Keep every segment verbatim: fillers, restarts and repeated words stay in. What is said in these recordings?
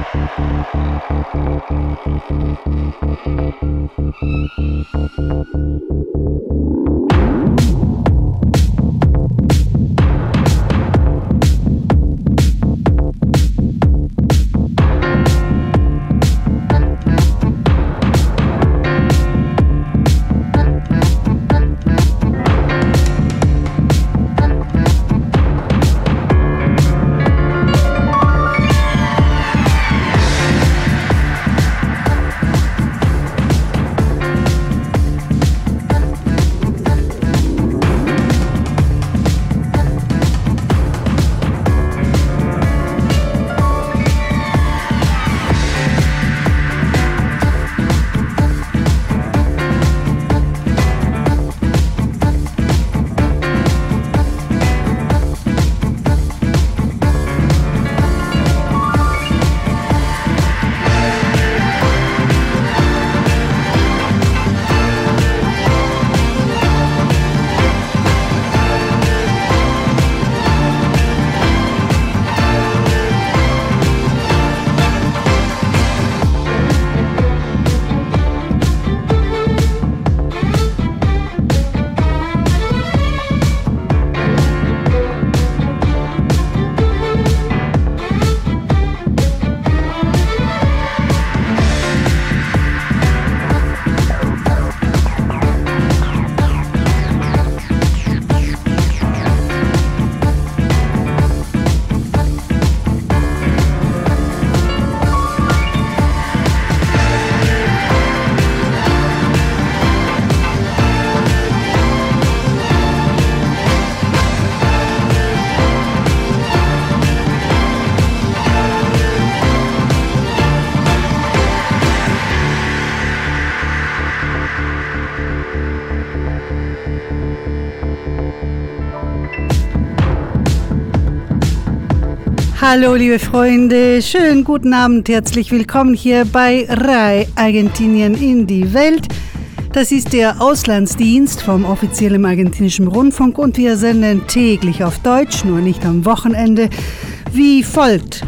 Hallo liebe Freunde, schönen guten Abend, herzlich willkommen hier bei R A I Argentinien in die Welt. Das ist der Auslandsdienst vom offiziellen argentinischen Rundfunk und wir senden täglich auf Deutsch, nur nicht am Wochenende, wie folgt.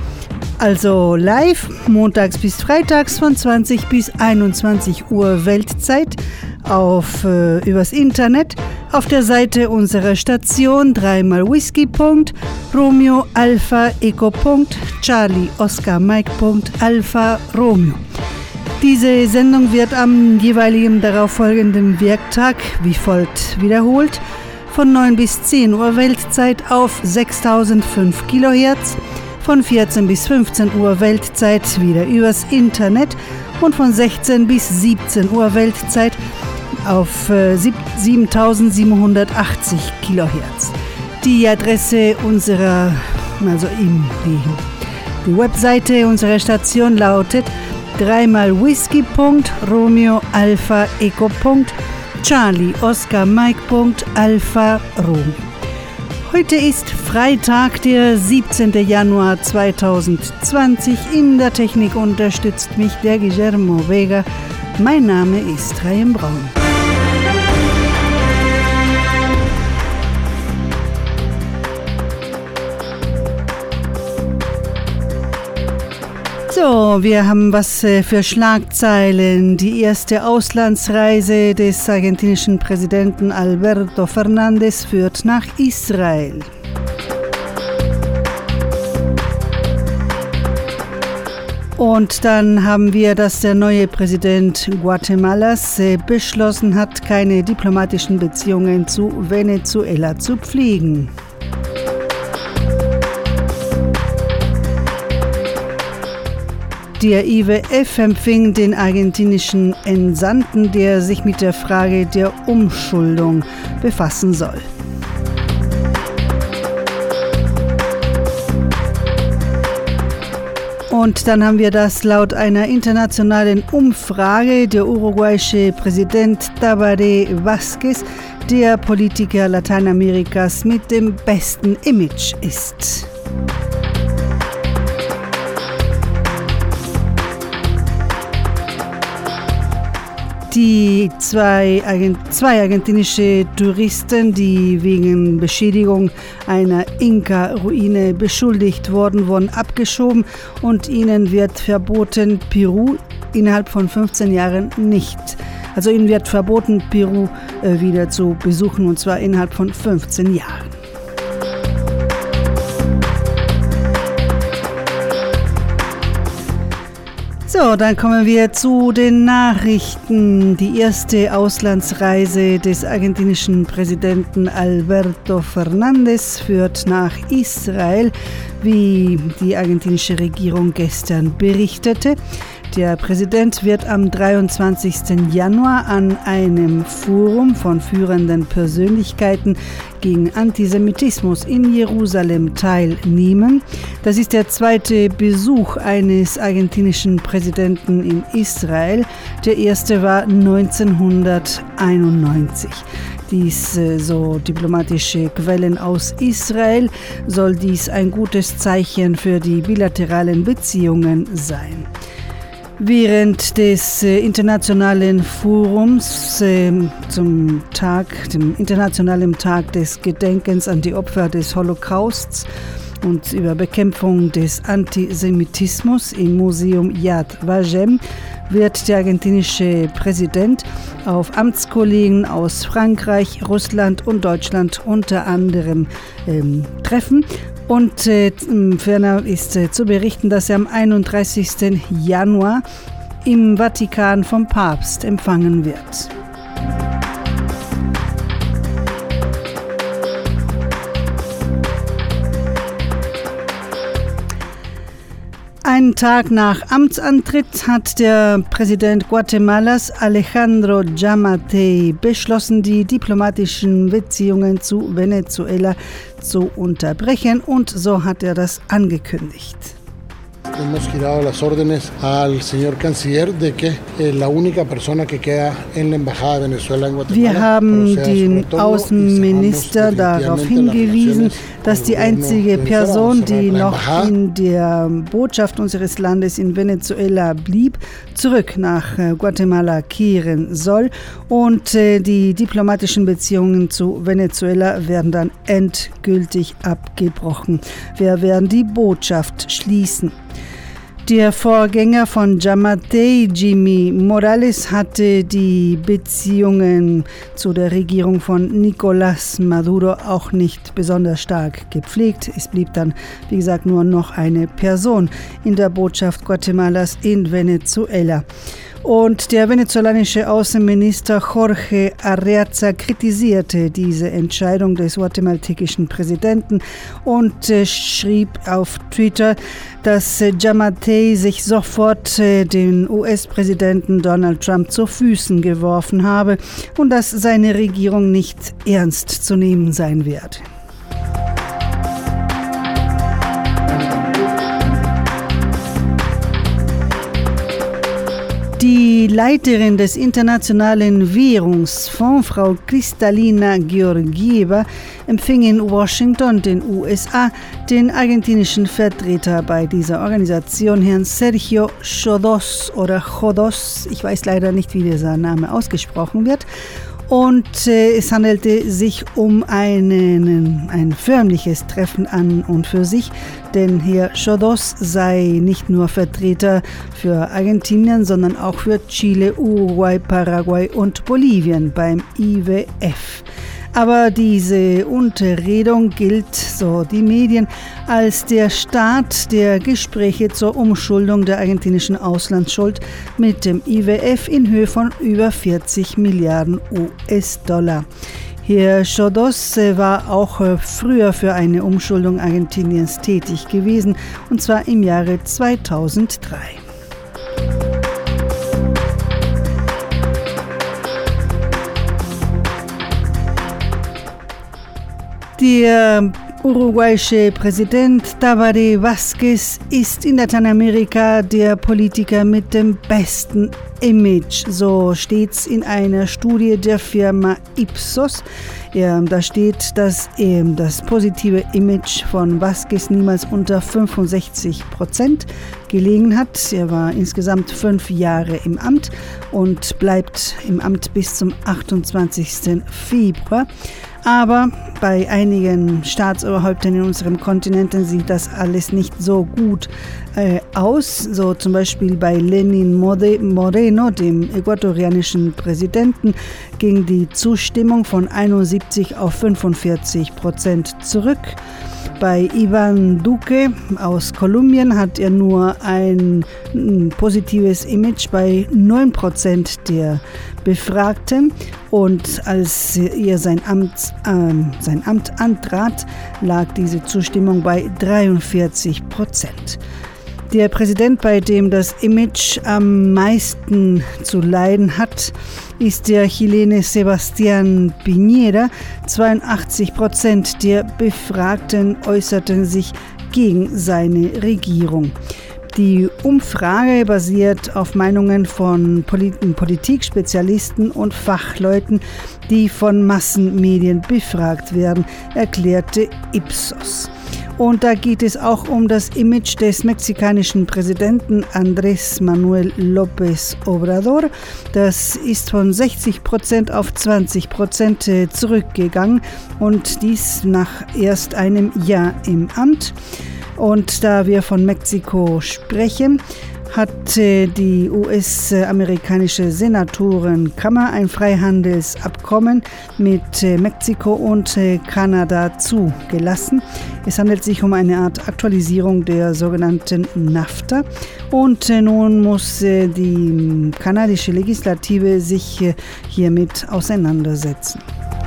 Also live, montags bis freitags von zwanzig bis einundzwanzig Uhr Weltzeit auf äh, übers Internet auf der Seite unserer Station dreimal whisky punkt romeo alpha eco punkt charlie oscar mike punkt alpha romeo. Diese Sendung wird am jeweiligen darauffolgenden Werktag wie folgt wiederholt von neun bis zehn Uhr Weltzeit auf sechstausendfünf Kilohertz, von vierzehn bis fünfzehn Uhr Weltzeit wieder übers Internet und von sechzehn bis siebzehn Uhr Weltzeit auf äh, siebentausendsiebenhundertachtzig Kilohertz. Die Adresse unserer, also im, die, die Webseite unserer Station lautet dreimal whisky punkt romeo alpha eco punkt charlie oscar mike punkt alpha romeo. Heute ist Freitag, der siebzehnten Januar zweitausendzwanzig. In der Technik unterstützt mich der Guillermo Vega. Mein Name ist Rayen Braun. So, wir haben was für Schlagzeilen. Die erste Auslandsreise des argentinischen Präsidenten Alberto Fernández führt nach Israel. Und dann haben wir, dass der neue Präsident Guatemalas beschlossen hat, keine diplomatischen Beziehungen zu Venezuela zu pflegen. Der I W F empfing den argentinischen Entsandten, der sich mit der Frage der Umschuldung befassen soll. Und dann haben wir das laut einer internationalen Umfrage der uruguayische Präsident Tabaré Vázquez, der Politiker Lateinamerikas mit dem besten Image ist. Die zwei, zwei argentinische Touristen, die wegen Beschädigung einer Inka-Ruine beschuldigt wurden, wurden abgeschoben und ihnen wird verboten, Peru innerhalb von fünfzehn Jahren nicht. Also ihnen wird verboten, Peru äh, wieder zu besuchen, und zwar innerhalb von fünfzehn Jahren. So, dann kommen wir zu den Nachrichten. Die erste Auslandsreise des argentinischen Präsidenten Alberto Fernández führt nach Israel, wie die argentinische Regierung gestern berichtete. Der Präsident wird am dreiundzwanzigsten Januar an einem Forum von führenden Persönlichkeiten gegen Antisemitismus in Jerusalem teilnehmen. Das ist der zweite Besuch eines argentinischen Präsidenten in Israel. Der erste war neunzehnhunderteinundneunzig. Dies, so diplomatische Quellen aus Israel, soll dies ein gutes Zeichen für die bilateralen Beziehungen sein. Während des äh, internationalen Forums äh, zum Tag, dem internationalen Tag des Gedenkens an die Opfer des Holocausts und über Bekämpfung des Antisemitismus im Museum Yad Vashem, wird der argentinische Präsident auf Amtskollegen aus Frankreich, Russland und Deutschland unter anderem ähm, treffen. Und äh, ferner ist äh, zu berichten, dass er am einunddreißigsten Januar im Vatikan vom Papst empfangen wird. Einen Tag nach Amtsantritt hat der Präsident Guatemalas Alejandro Giammattei beschlossen, die diplomatischen Beziehungen zu Venezuela zu unterbrechen, und so hat er das angekündigt. Hemos girado las órdenes al señor canciller de que eh, la única persona que queda en la embajada de Venezuela en Guatemala. Wir haben den Außenminister darauf hingewiesen, dass die einzige Person, die noch in der Botschaft unseres Landes in Venezuela blieb, zurück nach Guatemala kehren soll, und äh, die diplomatischen Beziehungen zu Venezuela werden dann endgültig abgebrochen. Wir werden die Botschaft schließen. Der Vorgänger von Giammattei, Jimmy Morales, hatte die Beziehungen zu der Regierung von Nicolás Maduro auch nicht besonders stark gepflegt. Es blieb dann, wie gesagt, nur noch eine Person in der Botschaft Guatemalas in Venezuela. Und der venezolanische Außenminister Jorge Arreaza kritisierte diese Entscheidung des guatemaltekischen Präsidenten und äh, schrieb auf Twitter, dass äh, Giammattei sich sofort äh, den U S-Präsidenten Donald Trump zu Füßen geworfen habe und dass seine Regierung nicht ernst zu nehmen sein werde. Die Leiterin des Internationalen Währungsfonds, Frau Kristalina Georgieva, empfing in Washington, den U S A, den argentinischen Vertreter bei dieser Organisation, Herrn Sergio Xodos oder Xodos. Ich weiß leider nicht, wie dieser Name ausgesprochen wird. Und äh, es handelte sich um einen, ein förmliches Treffen an und für sich, denn Herr Xodos sei nicht nur Vertreter für Argentinien, sondern auch für Chile, Uruguay, Paraguay und Bolivien beim I W F. Aber diese Unterredung gilt, so die Medien, als der Start der Gespräche zur Umschuldung der argentinischen Auslandsschuld mit dem I W F in Höhe von über vierzig Milliarden U S-Dollar. Herr Xodos war auch früher für eine Umschuldung Argentiniens tätig gewesen, und zwar im Jahre zweitausenddrei. Der uruguayische Präsident Tabaré Vázquez ist in Lateinamerika der Politiker mit dem besten Image. So steht's in einer Studie der Firma Ipsos. Ja, da steht, dass ähm, das positive Image von Vázquez niemals unter fünfundsechzig Prozent gelegen hat. Er war insgesamt fünf Jahre im Amt und bleibt im Amt bis zum achtundzwanzigsten Februar. Aber bei einigen Staatsoberhäuptern in unserem Kontinenten sieht das alles nicht so gut äh, aus. So zum Beispiel bei Lenin Moreno, dem ecuadorianischen Präsidenten, ging die Zustimmung von einundsiebzig auf fünfundvierzig Prozent zurück. Bei Iván Duque aus Kolumbien hat er nur ein positives Image bei neun Prozent der Befragten. Und als er sein Amt, äh, sein Amt antrat, lag diese Zustimmung bei dreiundvierzig Prozent. Der Präsident, bei dem das Image am meisten zu leiden hat, ist der Chilene Sebastián Piñera. zweiundachtzig Prozent der Befragten äußerten sich gegen seine Regierung. Die Umfrage basiert auf Meinungen von Polit- Politikspezialisten und Fachleuten, die von Massenmedien befragt werden, erklärte Ipsos. Und da geht es auch um das Image des mexikanischen Präsidenten Andrés Manuel López Obrador. Das ist von sechzig Prozent auf zwanzig Prozent zurückgegangen und dies nach erst einem Jahr im Amt. Und da wir von Mexiko sprechen, hat die U S-amerikanische Senatorenkammer ein Freihandelsabkommen mit Mexiko und Kanada zugelassen. Es handelt sich um eine Art Aktualisierung der sogenannten NAFTA. Und nun muss die kanadische Legislative sich hiermit auseinandersetzen.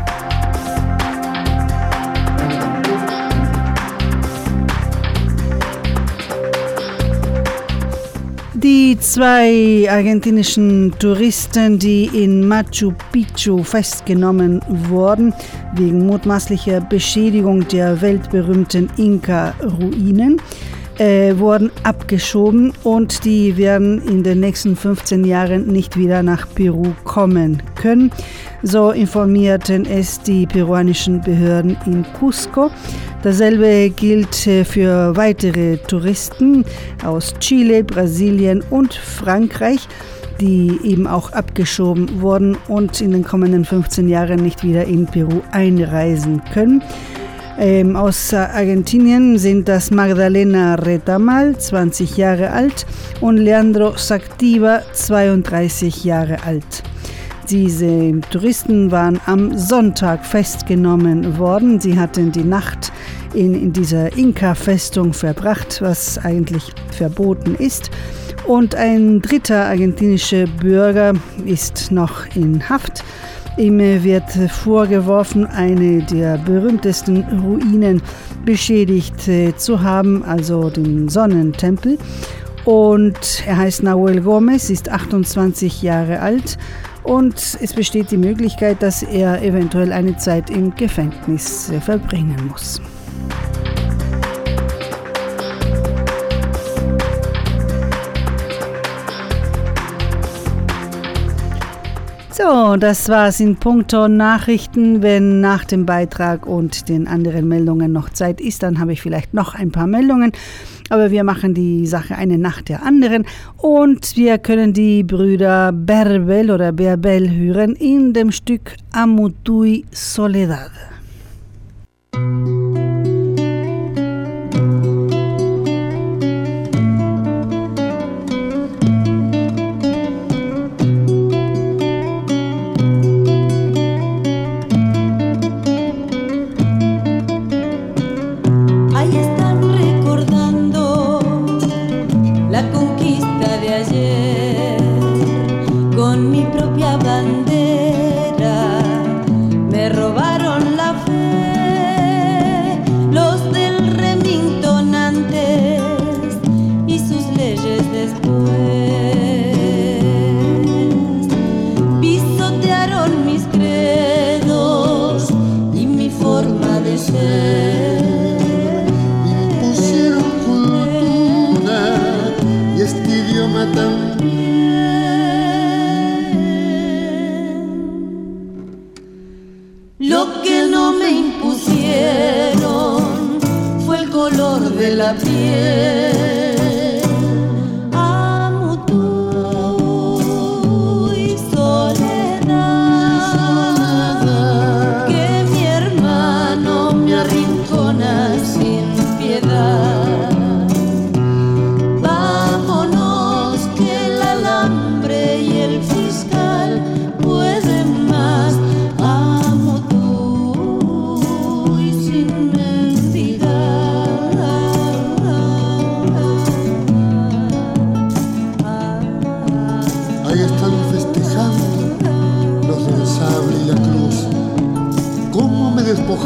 Die zwei argentinischen Touristen, die in Machu Picchu festgenommen wurden, wegen mutmaßlicher Beschädigung der weltberühmten Inka-Ruinen, äh, wurden abgeschoben und die werden in den nächsten fünfzehn Jahren nicht wieder nach Peru kommen können. So informierten es die peruanischen Behörden in Cusco. Dasselbe gilt für weitere Touristen aus Chile, Brasilien und Frankreich, die eben auch abgeschoben wurden und in den kommenden fünfzehn Jahren nicht wieder in Peru einreisen können. Ähm, aus Argentinien sind das Magdalena Retamal, zwanzig Jahre alt, und Leandro Sactiva, zweiunddreißig Jahre alt. Diese Touristen waren am Sonntag festgenommen worden. Sie hatten die Nacht in, in dieser Inka-Festung verbracht, was eigentlich verboten ist. Und ein dritter argentinischer Bürger ist noch in Haft. Ihm wird vorgeworfen, eine der berühmtesten Ruinen beschädigt zu haben, also den Sonnentempel. Und er heißt Nahuel Gomez, ist achtundzwanzig Jahre alt. Und es besteht die Möglichkeit, dass er eventuell eine Zeit im Gefängnis verbringen muss. So, das war's in puncto Nachrichten. Wenn nach dem Beitrag und den anderen Meldungen noch Zeit ist, dann habe ich vielleicht noch ein paar Meldungen. Aber wir machen die Sache eine nach der anderen und wir können die Brüder Berbel oder Berbel hören in dem Stück Amutui Soledad. Bandera, me robaron la fe.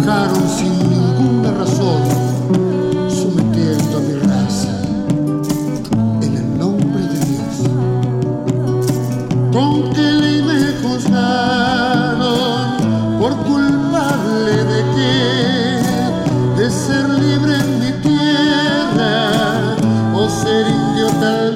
atacaron sin ninguna razón, sometiendo a mi raza en el nombre de Dios. ¿Con qué ley me juzgaron? ¿Por culpable de qué? ¿De ser libre en mi tierra o ser indio tal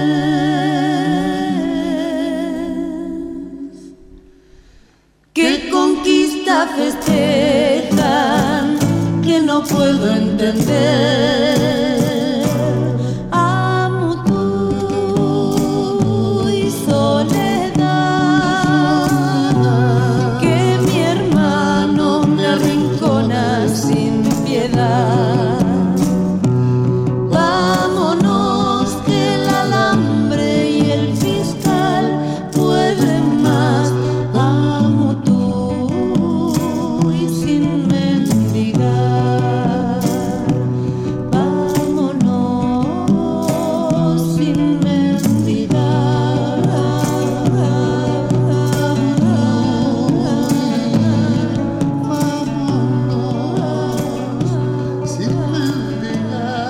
vez? ¿Qué conquista festejan que no puedo entender? Amo tú y soledad, que mi hermano me arrincona sin piedad. Vámonos que el alambre y el fiscal pueden más. Amo tú y sin mendigar. Vámonos sin mendigar. Vámonos sin mendigar.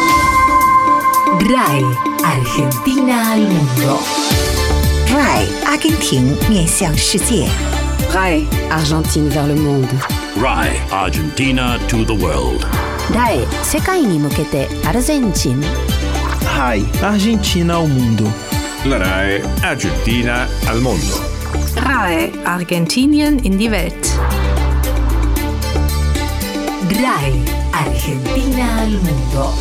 R A I Argentina al mundo. R A I 阿根廷面向世界 R A I Argentine vers le monde. R A I Argentina to the world. R A I 世界に向けてアルゼンチン。 R A I Argentina ao mundo. La R A I Argentina al mundo. R A I Argentinien in die Welt. R A I Argentina al mundo.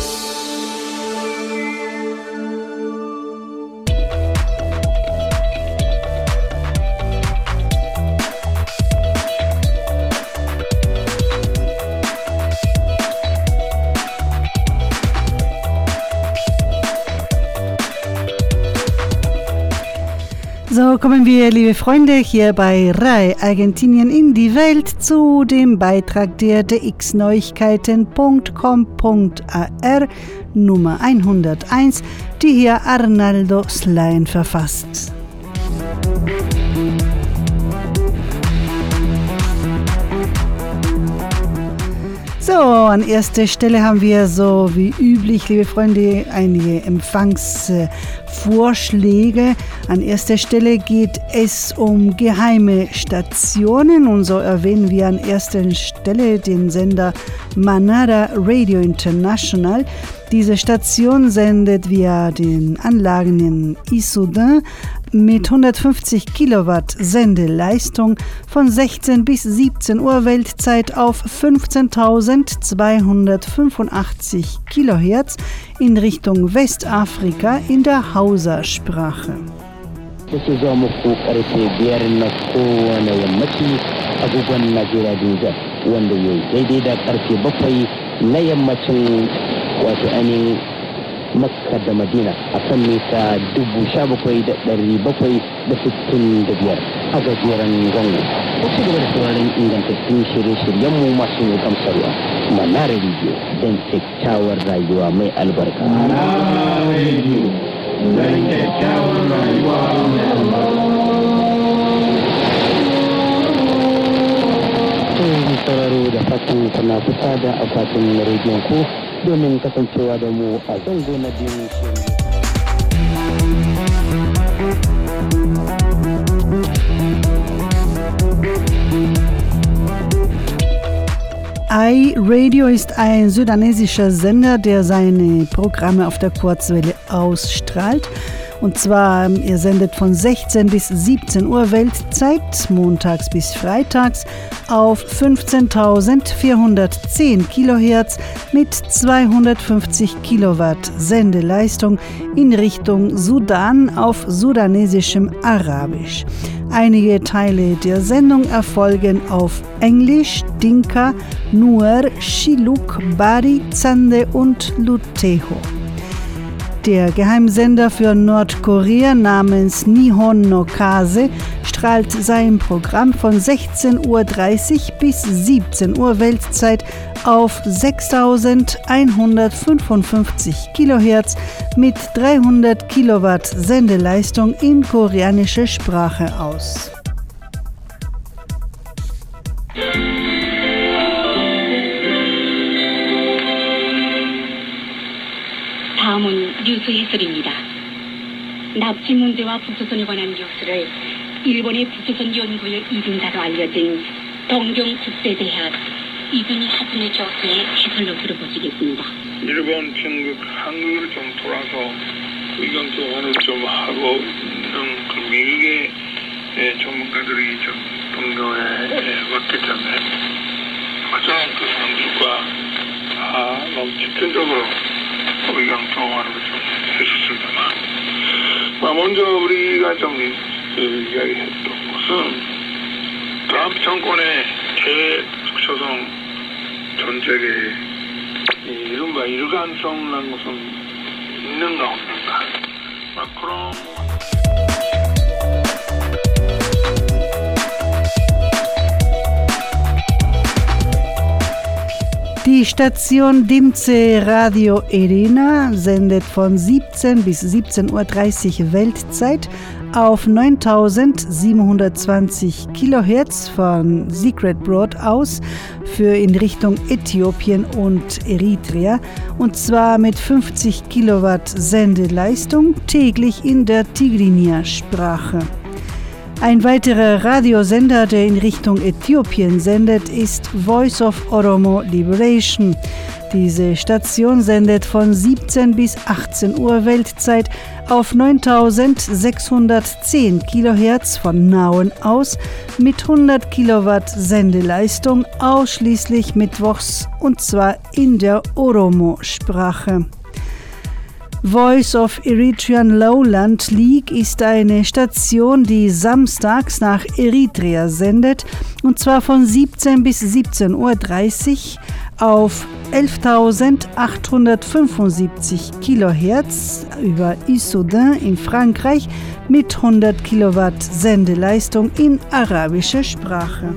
So kommen wir, liebe Freunde, hier bei R A I Argentinien in die Welt zu dem Beitrag der d x neuigkeiten punkt com punkt a r Nummer hunderteins, die hier Arnaldo Slain verfasst. So, an erster Stelle haben wir so wie üblich, liebe Freunde, einige Empfangsvorschläge. An erster Stelle geht es um geheime Stationen und so erwähnen wir an erster Stelle den Sender Manara Radio International. Diese Station sendet via den Anlagen in Issoudun mit hundertfünfzig Kilowatt Sendeleistung von sechzehn bis siebzehn Uhr Weltzeit auf fünfzehntausendzweihundertfünfundachtzig Kilohertz in Richtung Westafrika in der Hausa-Sprache. Makka da Madina a kan mita dubu sha bakwai da ɗari bakwai da sittin da biyar a gajeren zango. Wasu gaba da sauraron ingantattun shirye-shiryenmu masu gamsarwa. Manara Radio don kyakkyawar rayuwa mai albarka. Manara Radio don kyakkyawar rayuwa mai albarka. Tun sauraro da fatan kuna kusa da akwatin rediyon ku domin kasancewa da mu a zango na biyu. iRadio ist ein sudanesischer Sender, der seine Programme auf der Kurzwelle ausstrahlt. Und zwar, er sendet von sechzehn bis siebzehn Uhr Weltzeit, montags bis freitags, auf fünfzehntausendvierhundertzehn Kilohertz mit zweihundertfünfzig Kilowatt Sendeleistung in Richtung Sudan auf sudanesischem Arabisch. Einige Teile der Sendung erfolgen auf Englisch, Dinka, Nuer, Shilluk, Bari, Zande und Luteho. Der Geheimsender für Nordkorea namens Nihon no Kase strahlt sein Programm von sechzehn Uhr dreißig bis siebzehn Uhr Weltzeit auf sechstausendeinhundertfünfundfünfzig Kilohertz mit dreihundert Kilowatt Sendeleistung in koreanischer Sprache aus. 다음은 뉴스 해설입니다. 납치 문제와 북조선에 관한 뉴스를 일본의 북조선 연구의 이등사로 알려진 동경 국제대학 이준희 하순의 교수의 해설로 들어보시겠습니다. 일본, 중국, 한국으로 좀 돌아서 의견 교환을 좀 하고 있는 그 미국의 예, 전문가들이 좀 동경에 예, 왔기 때문에 가장 그 사람들과 다 너무 집중적으로 의견 교환을 좀 했었습니다만, 먼저 우리가 좀 그 이야기했던 것은 트럼프 정권의 대북조선 정책에 이른바 일관성이라는 것은 있는가 없는가. 그런 Die Station Dimce Radio Irina sendet von siebzehn bis siebzehn Uhr dreißig Weltzeit auf neuntausendsiebenhundertzwanzig Kilohertz von Secret Broad aus für in Richtung Äthiopien und Eritrea, und zwar mit fünfzig Kilowatt Sendeleistung täglich in der Tigrinya-Sprache. Ein weiterer Radiosender, der in Richtung Äthiopien sendet, ist Voice of Oromo Liberation. Diese Station sendet von siebzehn bis achtzehn Uhr Weltzeit auf neuntausendsechshundertzehn Kilohertz von Nauen aus mit hundert Kilowatt Sendeleistung, ausschließlich mittwochs, und zwar in der Oromo-Sprache. Voice of Eritrean Lowland League ist eine Station, die samstags nach Eritrea sendet, und zwar von siebzehn bis siebzehn Uhr dreißig auf elftausendachthundertfünfundsiebzig Kilohertz über Issoudun in Frankreich mit hundert Kilowatt Sendeleistung in arabischer Sprache.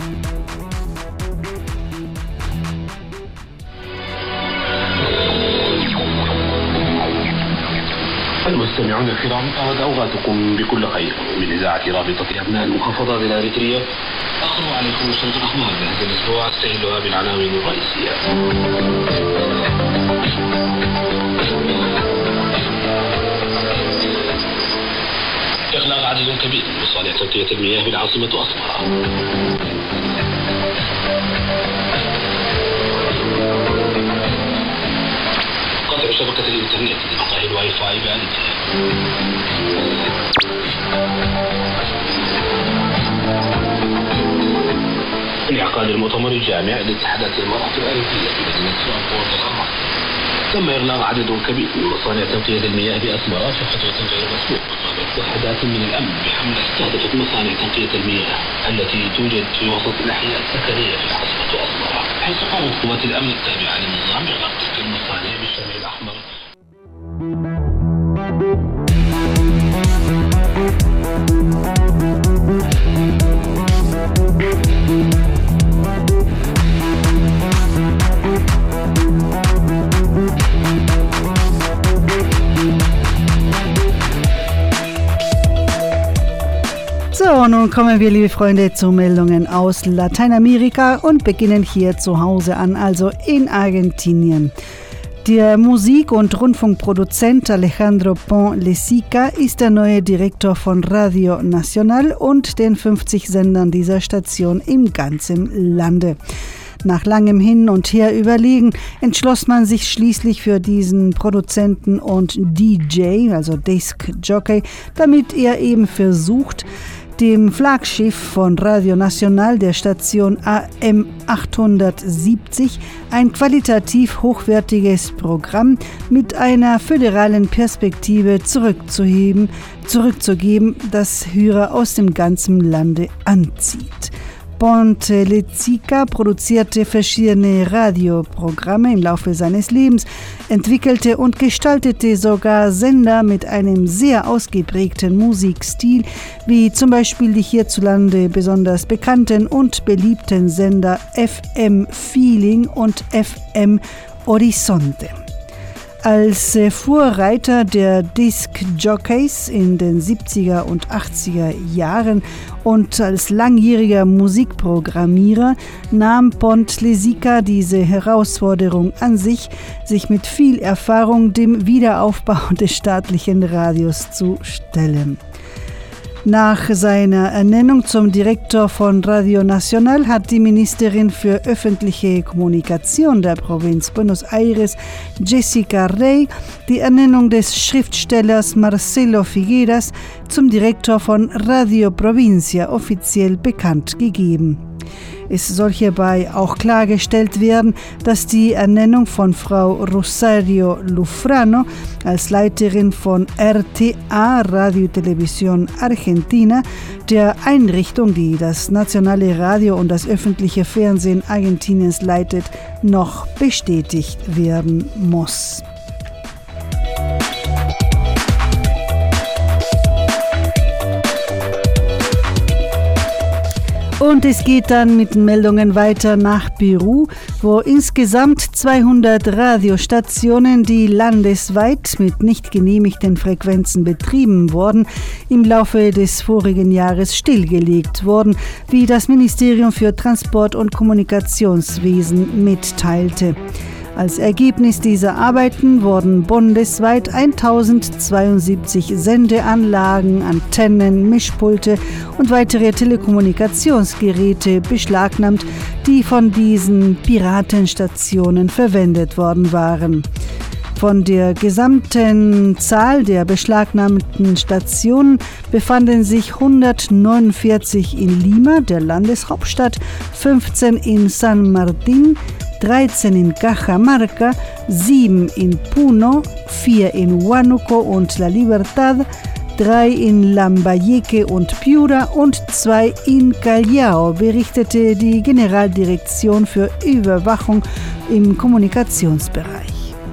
المستمعون الكرام، أود أوقاتكم بكل خير من إذاعة رابطة أبناء المحافظات الأريترية. أقرأ عليكم نشرة الأخبار لهذا الأسبوع أستهلها بالعناوين الرئيسية. إغلاق عدد كبير من مصانع تنقية المياه بالعاصمة أسمرة. قطع شبكة الإنترنت لمقاهي الواي فاي بألدية. انعقاد المؤتمر الجامع لاتحادات المرأة الأريترية في مدينة فرانكفورت الألمانية. تم إغلاق عدد كبير من مصانع تنقية المياه بأسمرة في خطوة غير مسبوقة قبل وحدات من الأمن بحملة استهدفت مصانع تنقية المياه التي توجد في وسط الأحياء السكنية في العاصمة أسمرة، حيث قامت قوات الأمن التابعة للنظام بإغلاق تلك المصانع بالشمال الأحمر. So, nun kommen wir, liebe Freunde, zu Meldungen aus Lateinamerika und beginnen hier zu Hause an, also in Argentinien. Der Musik- und Rundfunkproduzent Alejandro Pon-Lesica ist der neue Direktor von Radio Nacional und den fünfzig Sendern dieser Station im ganzen Lande. Nach langem Hin und Her überlegen, entschloss man sich schließlich für diesen Produzenten und D J, also Disc Jockey, damit er eben versucht, dem Flaggschiff von Radio Nacional, der Station A M achthundertsiebzig, ein qualitativ hochwertiges Programm mit einer föderalen Perspektive zurückzuheben, zurückzugeben, das Hörer aus dem ganzen Lande anzieht. Pon-Lesica produzierte verschiedene Radioprogramme im Laufe seines Lebens, entwickelte und gestaltete sogar Sender mit einem sehr ausgeprägten Musikstil, wie zum Beispiel die hierzulande besonders bekannten und beliebten Sender F M Feeling und F M Horizonte. Als Vorreiter der Disc-Jockeys in den siebziger und achtziger Jahren und als langjähriger Musikprogrammierer nahm Pont-Lesica diese Herausforderung an sich, sich mit viel Erfahrung dem Wiederaufbau des staatlichen Radios zu stellen. Nach seiner Ernennung zum Direktor von Radio Nacional hat die Ministerin für öffentliche Kommunikation der Provinz Buenos Aires, Jessica Rey, die Ernennung des Schriftstellers Marcelo Figueras zum Direktor von Radio Provincia offiziell bekannt gegeben. Es soll hierbei auch klargestellt werden, dass die Ernennung von Frau Rosario Lufrano als Leiterin von R T A, Radio Televisión Argentina, der Einrichtung, die das nationale Radio und das öffentliche Fernsehen Argentiniens leitet, noch bestätigt werden muss. Und es geht dann mit Meldungen weiter nach Peru, wo insgesamt zweihundert Radiostationen, die landesweit mit nicht genehmigten Frequenzen betrieben wurden, im Laufe des vorigen Jahres stillgelegt wurden, wie das Ministerium für Transport und Kommunikationswesen mitteilte. Als Ergebnis dieser Arbeiten wurden bundesweit tausendzweiundsiebzig Sendeanlagen, Antennen, Mischpulte und weitere Telekommunikationsgeräte beschlagnahmt, die von diesen Piratenstationen verwendet worden waren. Von der gesamten Zahl der beschlagnahmten Stationen befanden sich hundertneunundvierzig in Lima, der Landeshauptstadt, fünfzehn in San Martín, dreizehn in Cajamarca, sieben in Puno, vier in Huánuco und La Libertad, drei in Lambayeque und Piura und zwei in Callao, berichtete die Generaldirektion für Überwachung im Kommunikationsbereich.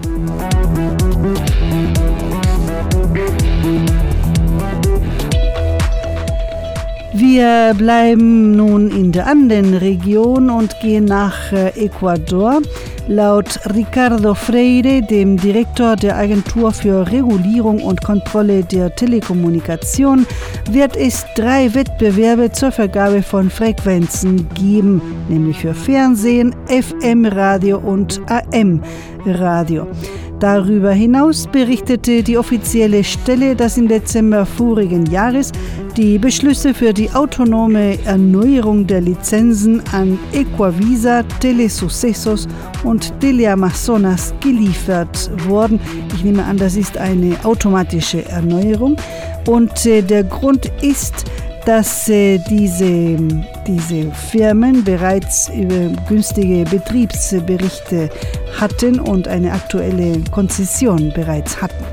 Wir bleiben nun in der Andenregion und gehen nach Ecuador. Laut Ricardo Freire, dem Direktor der Agentur für Regulierung und Kontrolle der Telekommunikation, wird es drei Wettbewerbe zur Vergabe von Frequenzen geben, nämlich für Fernsehen, F M-Radio und A M-Radio. Darüber hinaus berichtete die offizielle Stelle, dass im Dezember vorigen Jahres die Beschlüsse für die autonome Erneuerung der Lizenzen an Ecuavisa, Telesucesos und Teleamazonas geliefert wurden. Ich nehme an, das ist eine automatische Erneuerung. Und äh, der Grund ist, dass äh, diese, diese Firmen bereits über günstige Betriebsberichte hatten und eine aktuelle Konzession bereits hatten.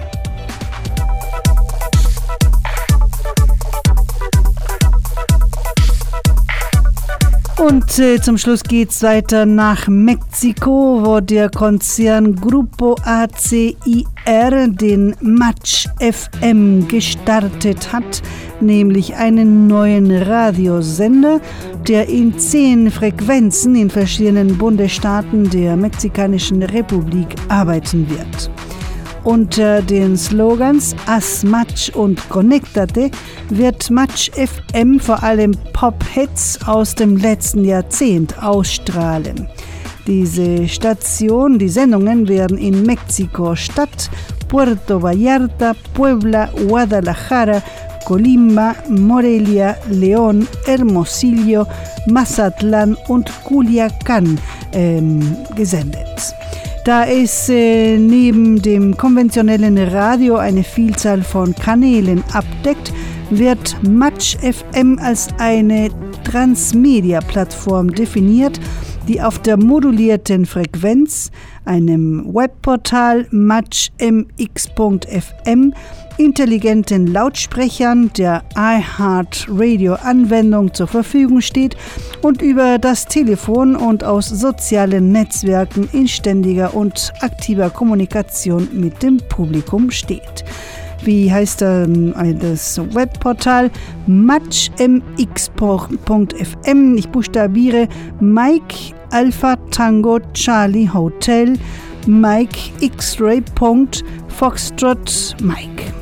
Und äh, zum Schluss geht es weiter nach Mexiko, wo der Konzern Grupo A C I R den Match F M gestartet hat, nämlich einen neuen Radiosender, der in zehn Frequenzen in verschiedenen Bundesstaaten der Mexikanischen Republik arbeiten wird. Unter den Slogans Haz Match und Conéctate wird Match F M vor allem Pop-Hits aus dem letzten Jahrzehnt ausstrahlen. Diese Station, die Sendungen werden in Mexiko-Stadt, Puerto Vallarta, Puebla, Guadalajara, Colima, Morelia, León, Hermosillo, Mazatlán und Culiacán ähm, gesendet. Da es äh, neben dem konventionellen Radio eine Vielzahl von Kanälen abdeckt, wird Match F M als eine Transmedia-Plattform definiert, die auf der modulierten Frequenz, einem Webportal match m x punkt f m, intelligenten Lautsprechern der iHeartRadio-Anwendung zur Verfügung steht und über das Telefon und aus sozialen Netzwerken in ständiger und aktiver Kommunikation mit dem Publikum steht. Wie heißt dann das Webportal? match m x punkt f m. Ich buchstabiere Mike Alpha Tango Charlie Hotel Mike X-Ray Foxtrot Mike.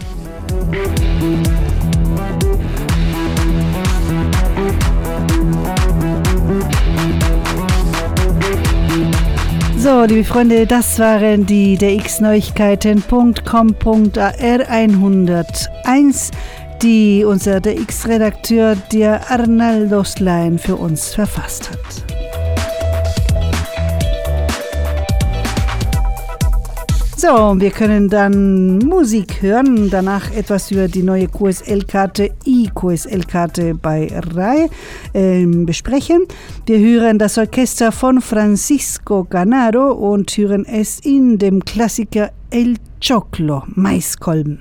So, liebe Freunde, das waren die d x neuigkeiten punkt com punkt a r hunderteins, die unser D X-Redakteur der Arnaldo Slein für uns verfasst hat. So, wir können dann Musik hören, danach etwas über die neue Q S L-Karte, I-Q S L-Karte bei R A I äh, besprechen. Wir hören das Orchester von Francisco Canaro und hören es in dem Klassiker El Choclo, Maiskolben.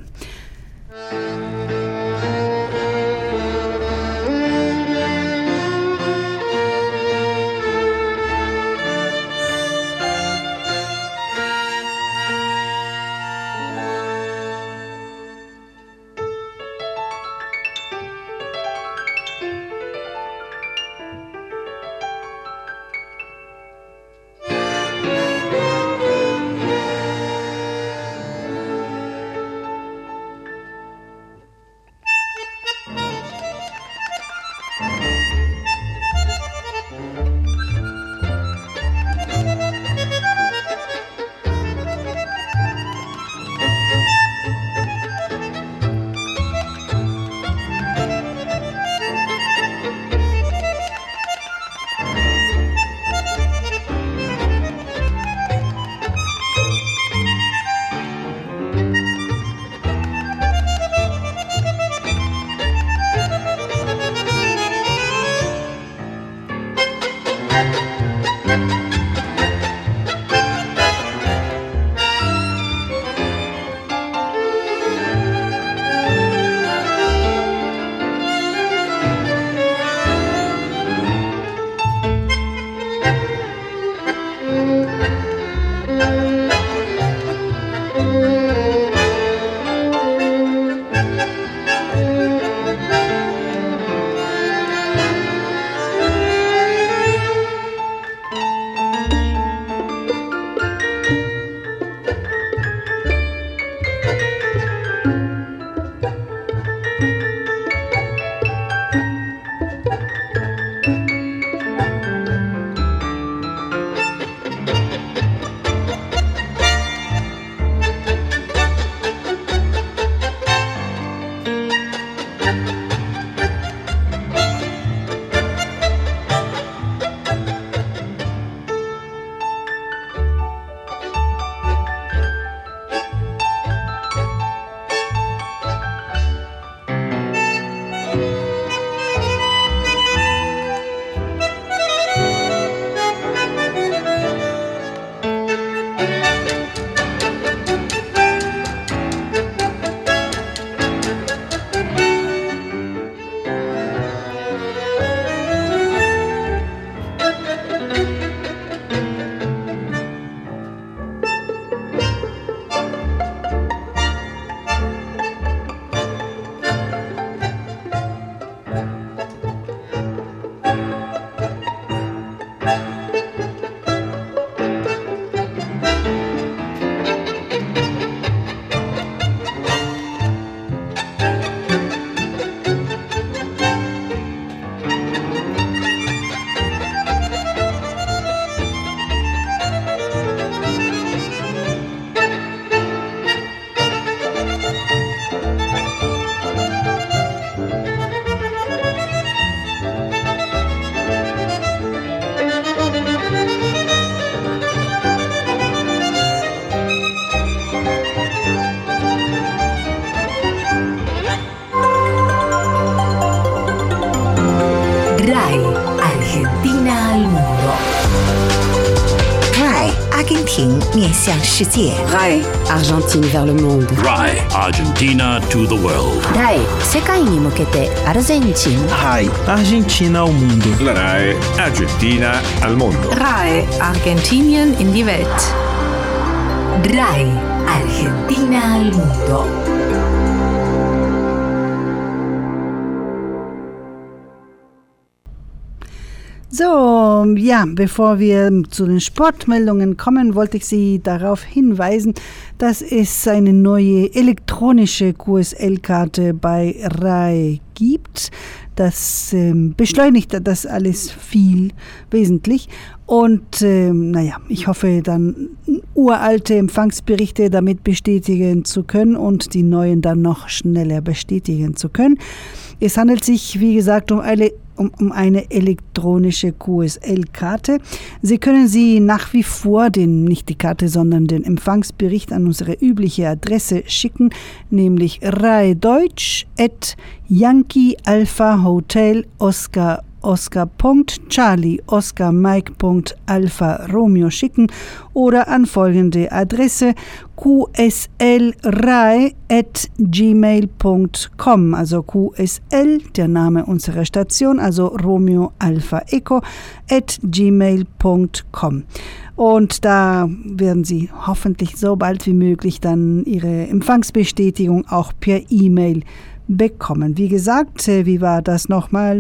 Argentina al mundo. R A I, 阿根廷面向世界。 R A I, Argentine vers le monde. R A I, Argentina to the world. R A I, 世界に向けてアルゼンチン。 R A I, Argentina al mundo. La R A I, Argentina al mundo. R A I, Argentinien in die Welt. R A I, Argentina al mundo. So, ja, bevor wir zu den Sportmeldungen kommen, wollte ich Sie darauf hinweisen, dass es eine neue elektronische Q S L-Karte bei R A I gibt. Das ähm, beschleunigt das alles viel wesentlich. Und ähm, naja, ich hoffe dann uralte Empfangsberichte damit bestätigen zu können und die neuen dann noch schneller bestätigen zu können. Es handelt sich, wie gesagt, um eine Um, um eine elektronische Q S L-Karte. Sie können sie nach wie vor, den, nicht die Karte, sondern den Empfangsbericht an unsere übliche Adresse schicken, nämlich raideutsch at Yankee Alpha Hotel Oscar Oscar. Charlie Oscar Mike Alpha Romeo schicken oder an folgende Adresse q s l r a i at gmail punkt com, also Q S L, der Name unserer Station, also Romeo Alpha Echo at gmail punkt com. Und da werden Sie hoffentlich so bald wie möglich dann Ihre Empfangsbestätigung auch per E-Mail bekommen. Wie gesagt, wie war das nochmal?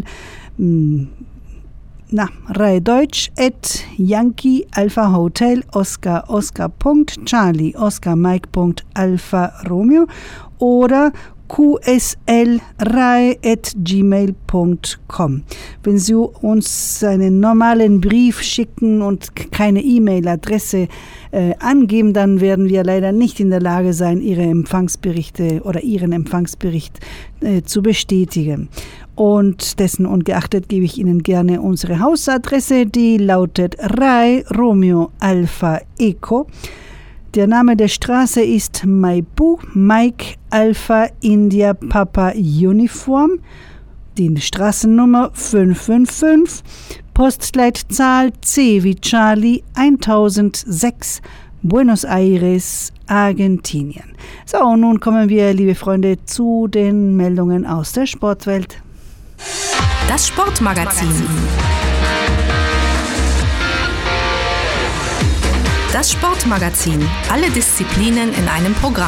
Na, raideutsch at Yankee Alpha Hotel Oscar Oscar. Charlie Oscar Mike Alpha Romeo oder q s l r a i at gmail punkt com. Wenn Sie uns einen normalen Brief schicken und keine E-Mail-Adresse äh, angeben, dann werden wir leider nicht in der Lage sein, Ihre Empfangsberichte oder Ihren Empfangsbericht äh, zu bestätigen. Und dessen ungeachtet gebe ich Ihnen gerne unsere Hausadresse, die lautet R A I Romeo Alpha Echo. Der Name der Straße ist Maipu, Mike Alpha India Papa Uniform. Die Straßennummer fünf fünf fünf, Postleitzahl C wie Charlie tausendsechs, Buenos Aires, Argentinien. So, und nun kommen wir, liebe Freunde, zu den Meldungen aus der Sportwelt. Das Sportmagazin. Das Sportmagazin. Alle Disziplinen in einem Programm.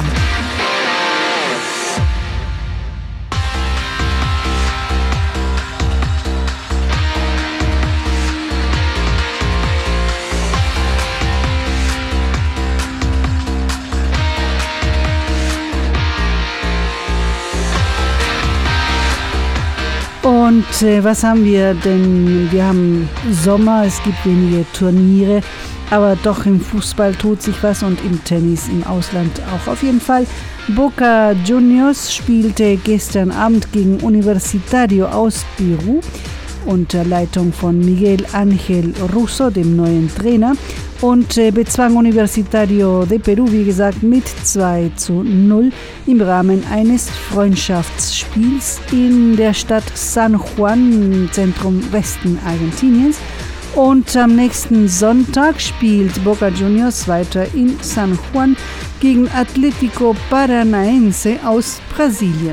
Und äh, was haben wir denn? Wir haben Sommer, es gibt wenige Turniere, aber doch im Fußball tut sich was und im Tennis im Ausland auch auf jeden Fall. Boca Juniors spielte gestern Abend gegen Universitario aus Peru unter Leitung von Miguel Ángel Russo, dem neuen Trainer, und äh, bezwang Universitario de Peru, wie gesagt, mit zwei zu null im Rahmen eines Freundschaftsspiels in der Stadt San Juan, Zentrum Westen Argentiniens. Und am nächsten Sonntag spielt Boca Juniors weiter in San Juan gegen Atlético Paranaense aus Brasilien.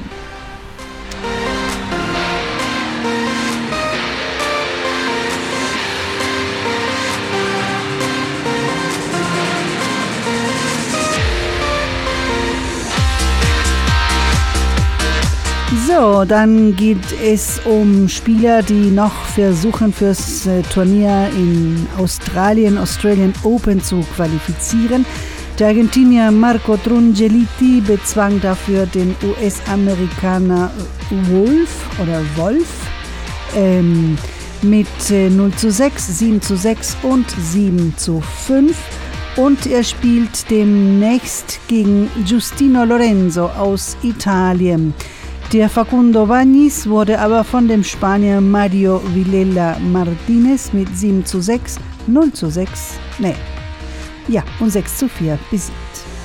So, dann geht es um Spieler, die noch versuchen, fürs äh, Turnier in Australien, Australian Open zu qualifizieren. Der Argentinier Marco Trungelliti bezwang dafür den U S-Amerikaner Wolf oder Wolf ähm, mit äh, null zu sechs, sieben zu sechs und sieben zu fünf. Und er spielt demnächst gegen Giustino Lorenzo aus Italien. Der Facundo Bagnis wurde aber von dem Spanier Mario Vilela Martinez mit sieben zu sechs, null zu sechs, nee, ja, und sechs zu vier besiegt.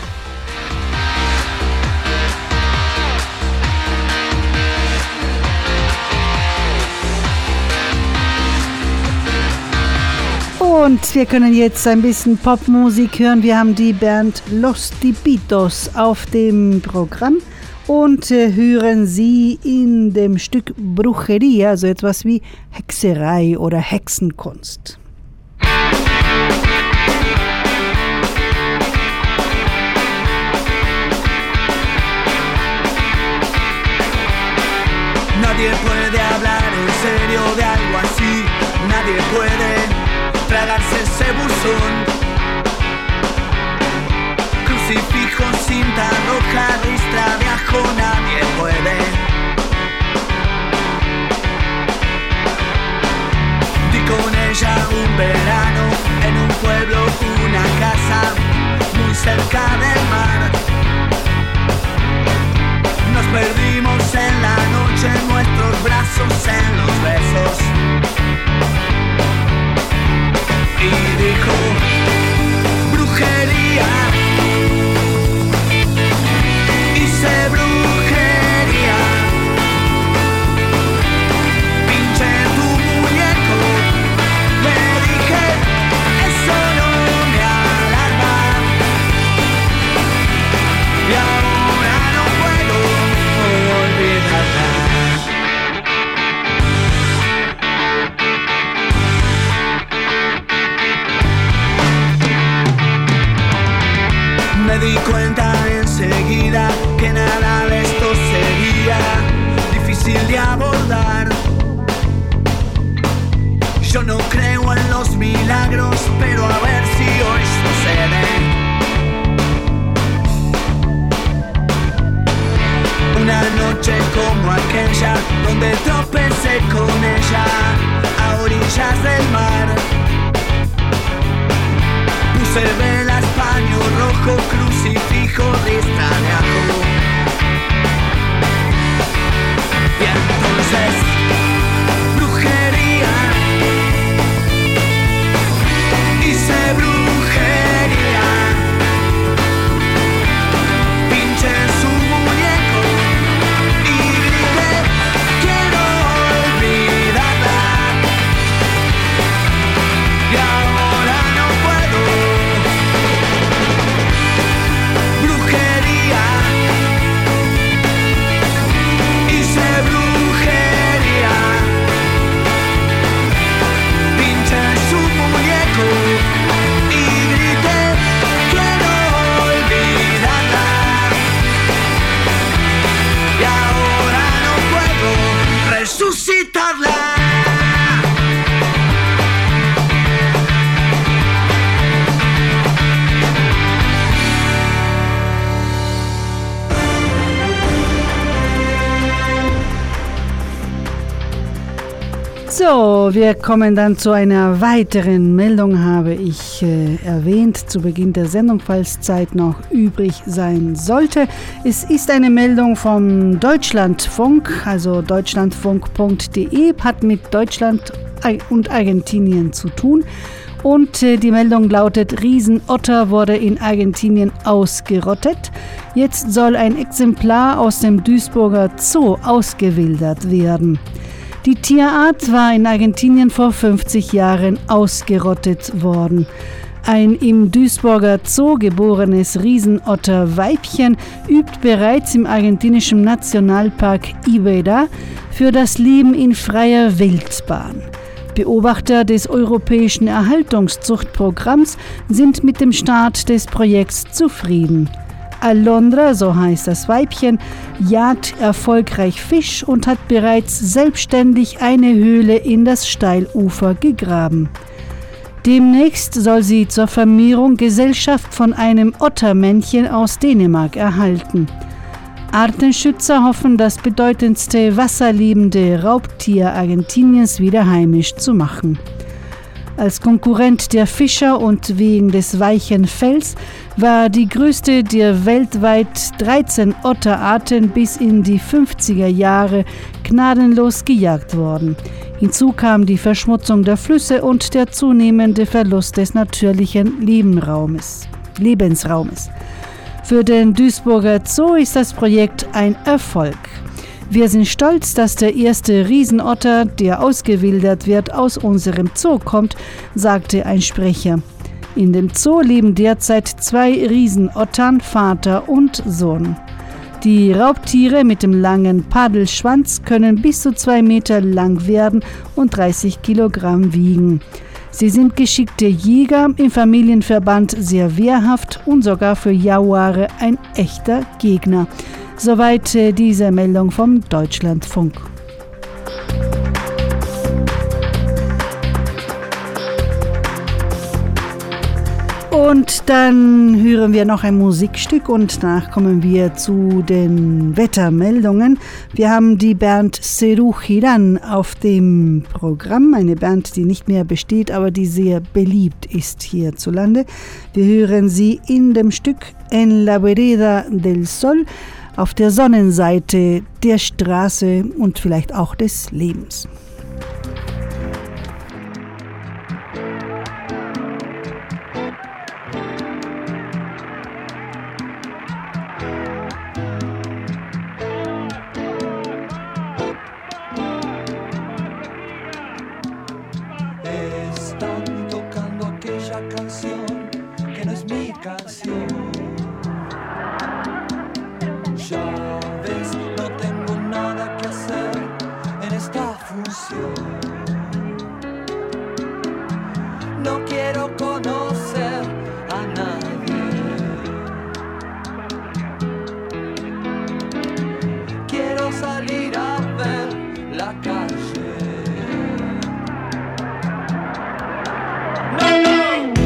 Und wir können jetzt ein bisschen Popmusik hören. Wir haben die Band Los Tipitos auf dem Programm. Und äh, hören Sie in dem Stück Brujeria, also etwas wie Hexerei oder Hexenkunst. Nadie puede hablar en serio de algo así. nadie puede tragarse ese buzón. Crucifijo, cinta roja, ristra de ajo, nadie puede. Di con ella un verano en un pueblo, una casa muy cerca del mar. Nos perdimos en la noche, en nuestros brazos, en los besos. Y dijo, brujería. Hice brujería. Pinché tu muñeco. Le dije, eso no me alarma. Y ahora no puedo olvidarla. Me di cuenta enseguida que nada de esto sería difícil de abordar. Yo no creo en los milagros, pero a ver si hoy sucede. Una noche como aquella, donde tropecé con ella a orillas del mar. Puse velas, paño rojo, crucifijo, ristra de ajo. Y entonces, brujería. Hice brujería. Pinché su muñeco y grité, quiero olvidarla. Y ahora no puedo. Brujería. Hice brujería. Pinché su muñeco y grité, quiero olvidarla. Y ahora no puedo resucitarla. So, wir kommen dann zu einer weiteren Meldung, habe ich äh, erwähnt, zu Beginn der Sendung, falls Zeit noch übrig sein sollte. Es ist eine Meldung vom Deutschlandfunk, also deutschlandfunk punkt de, hat mit Deutschland und Argentinien zu tun. Und äh, die Meldung lautet, Riesenotter wurde in Argentinien ausgerottet. Jetzt soll ein Exemplar aus dem Duisburger Zoo ausgewildert werden. Die Tierart war in Argentinien vor fünfzig Jahren ausgerottet worden. Ein im Duisburger Zoo geborenes Riesenotterweibchen übt bereits im argentinischen Nationalpark Iberá für das Leben in freier Wildbahn. Beobachter des europäischen Erhaltungszuchtprogramms sind mit dem Start des Projekts zufrieden. Alondra, so heißt das Weibchen, jagt erfolgreich Fisch und hat bereits selbstständig eine Höhle in das Steilufer gegraben. Demnächst soll sie zur Vermehrung Gesellschaft von einem Ottermännchen aus Dänemark erhalten. Artenschützer hoffen, das bedeutendste wasserliebende Raubtier Argentiniens wieder heimisch zu machen. Als Konkurrent der Fischer und wegen des weichen Fells war die größte der weltweit dreizehn Otterarten bis in die fünfziger Jahre gnadenlos gejagt worden. Hinzu kam die Verschmutzung der Flüsse und der zunehmende Verlust des natürlichen Lebensraumes. Lebensraumes. Für den Duisburger Zoo ist das Projekt ein Erfolg. Wir sind stolz, dass der erste Riesenotter, der ausgewildert wird, aus unserem Zoo kommt, sagte ein Sprecher. In dem Zoo leben derzeit zwei Riesenottern, Vater und Sohn. Die Raubtiere mit dem langen Paddelschwanz können bis zu zwei Meter lang werden und dreißig Kilogramm wiegen. Sie sind geschickte Jäger, im Familienverband sehr wehrhaft und sogar für Jaguare ein echter Gegner. Soweit äh, diese Meldung vom Deutschlandfunk. Und dann hören wir noch ein Musikstück und danach kommen wir zu den Wettermeldungen. Wir haben die Band Seru Girán auf dem Programm, eine Band, die nicht mehr besteht, aber die sehr beliebt ist hierzulande. Wir hören sie in dem Stück En la vereda del sol, auf der Sonnenseite der Straße und vielleicht auch des Lebens. No quiero conocer a nadie. Quiero salir a ver la calle. No, no.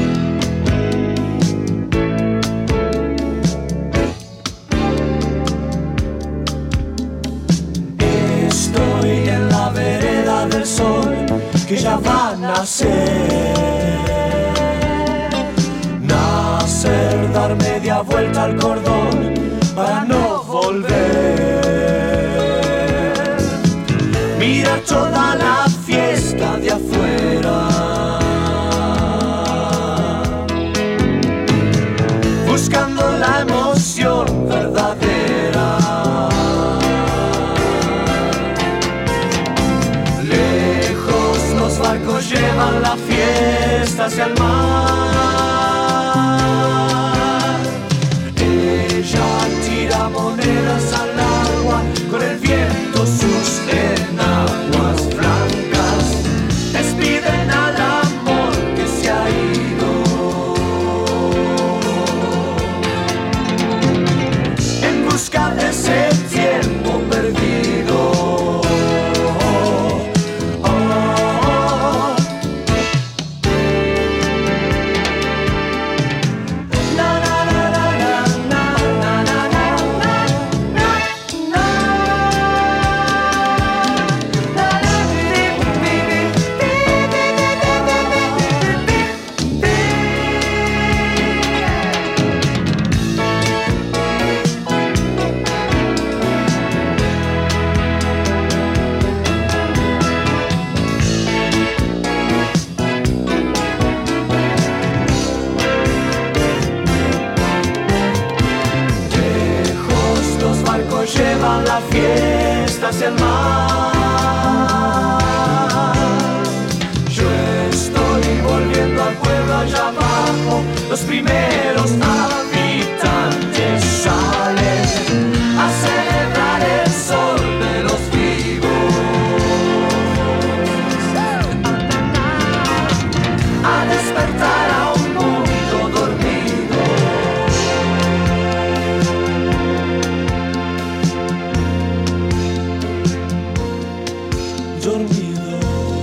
Estoy en la vereda del sol que ya va a nacer. Nacer, dar media vuelta al cordón para no volver. Mirar toda la fiesta de afuera. Buscando la emoción verdadera. Los barcos llevan la fiesta hacia el mar. Ella tira monedas al agua, con el viento sus enaguas blancas despiden al amor que se ha ido. En busca de ese tiempo perdido. Llevan la fiesta hacia el mar. Yo estoy volviendo al pueblo allá abajo. Los primeros habitantes salen a celebrar el sol de los vivos, a despertar a un mundo dormido. Dormido.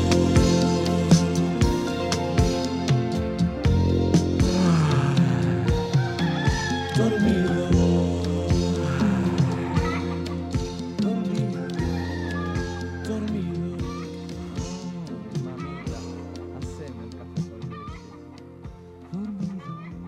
Dormido. Dormido. Dormido. Mamita, haceme el café con leche. Dormido.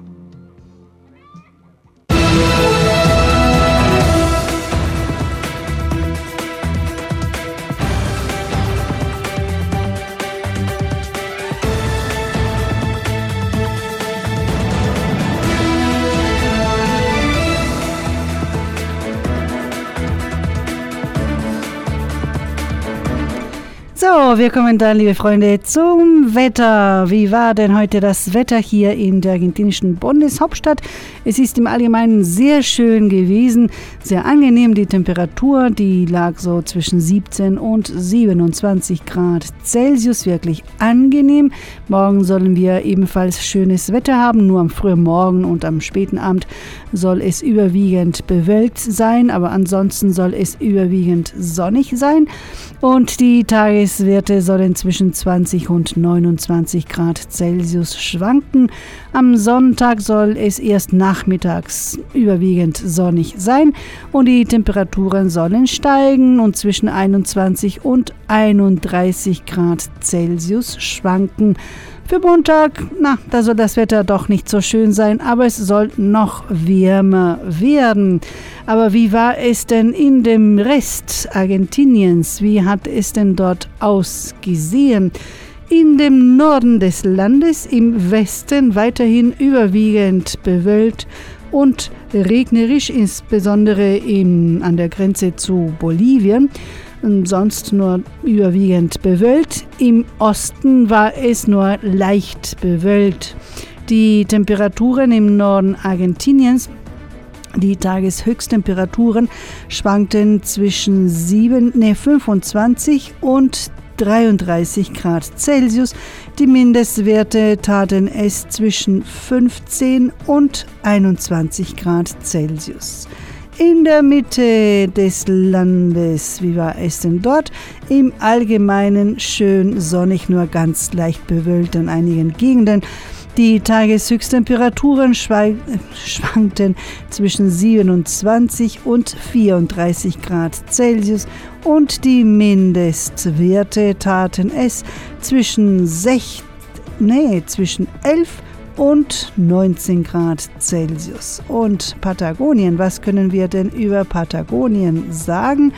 So, wir kommen dann, liebe Freunde, zum Wetter. Wie war denn heute das Wetter hier in der argentinischen Bundeshauptstadt? Es ist im Allgemeinen sehr schön gewesen, sehr angenehm. Die Temperatur, die lag so zwischen siebzehn und siebenundzwanzig Grad Celsius, wirklich angenehm. Morgen sollen wir ebenfalls schönes Wetter haben, nur am frühen Morgen und am späten Abend soll es überwiegend bewölkt sein, aber ansonsten soll es überwiegend sonnig sein. Und die Tages Mindestwerte sollen zwischen zwanzig und neunundzwanzig Grad Celsius schwanken. Am Sonntag soll es erst nachmittags überwiegend sonnig sein und die Temperaturen sollen steigen und zwischen einundzwanzig und einunddreißig Grad Celsius schwanken. Für Montag, na, da soll das Wetter doch nicht so schön sein, aber es soll noch wärmer werden. Aber wie war es denn in dem Rest Argentiniens? Wie hat es denn dort ausgesehen? In dem Norden des Landes, im Westen weiterhin überwiegend bewölkt und regnerisch, insbesondere in, an der Grenze zu Bolivien. Sonst nur überwiegend bewölkt. Im Osten war es nur leicht bewölkt. Die Temperaturen im Norden Argentiniens, die Tageshöchsttemperaturen schwankten zwischen sieben, nee, fünfundzwanzig und dreiunddreißig Grad Celsius. Die Mindestwerte taten es zwischen fünfzehn und einundzwanzig Grad Celsius. In der Mitte des Landes, wie war es denn dort? Im Allgemeinen schön sonnig, nur ganz leicht bewölkt in einigen Gegenden. Die Tageshöchsttemperaturen schwankten zwischen siebenundzwanzig und vierunddreißig Grad Celsius und die Mindestwerte taten es zwischen sechzehn, nee, zwischen elf und neunzehn Grad Celsius. Und Patagonien, was können wir denn über Patagonien sagen?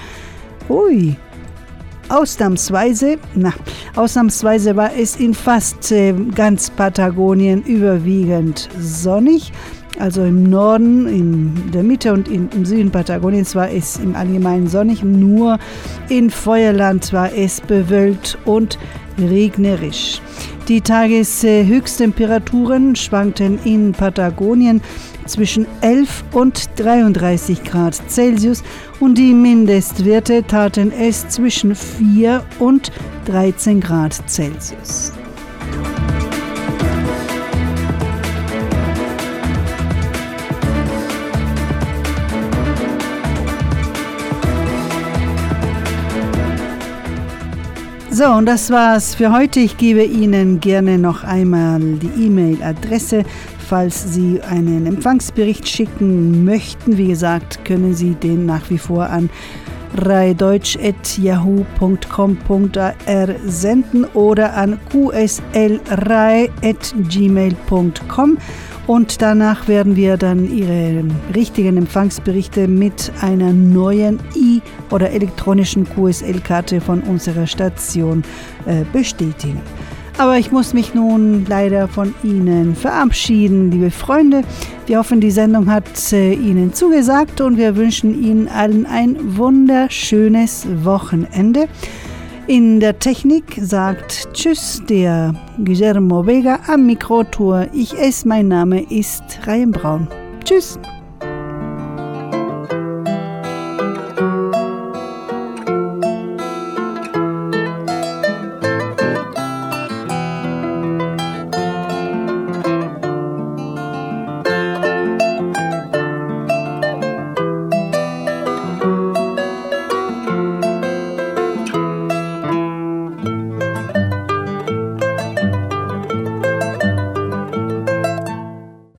Ui, ausnahmsweise, na, ausnahmsweise war es in fast äh, ganz Patagonien überwiegend sonnig. Also im Norden, in der Mitte und in, im Süden Patagoniens war es im Allgemeinen sonnig. Nur in Feuerland war es bewölkt und regnerisch. Die Tageshöchsttemperaturen schwankten in Patagonien zwischen elf und dreiunddreißig Grad Celsius und die Mindestwerte taten es zwischen vier und dreizehn Grad Celsius. So, und das war's für heute. Ich gebe Ihnen gerne noch einmal die E-Mail-Adresse, falls Sie einen Empfangsbericht schicken möchten. Wie gesagt, können Sie den nach wie vor an raideutsch at yahoo punkt com punkt a r senden oder an q s l rai at gmail punkt com. Und danach werden wir dann Ihre richtigen Empfangsberichte mit einer neuen E- oder elektronischen Q S L-Karte von unserer Station äh, bestätigen. Aber ich muss mich nun leider von Ihnen verabschieden, liebe Freunde. Wir hoffen, die Sendung hat äh, Ihnen zugesagt und wir wünschen Ihnen allen ein wunderschönes Wochenende. In der Technik sagt Tschüss der Guillermo Vega am Mikrotor. Ich es, mein Name ist Ryan Braun. Tschüss.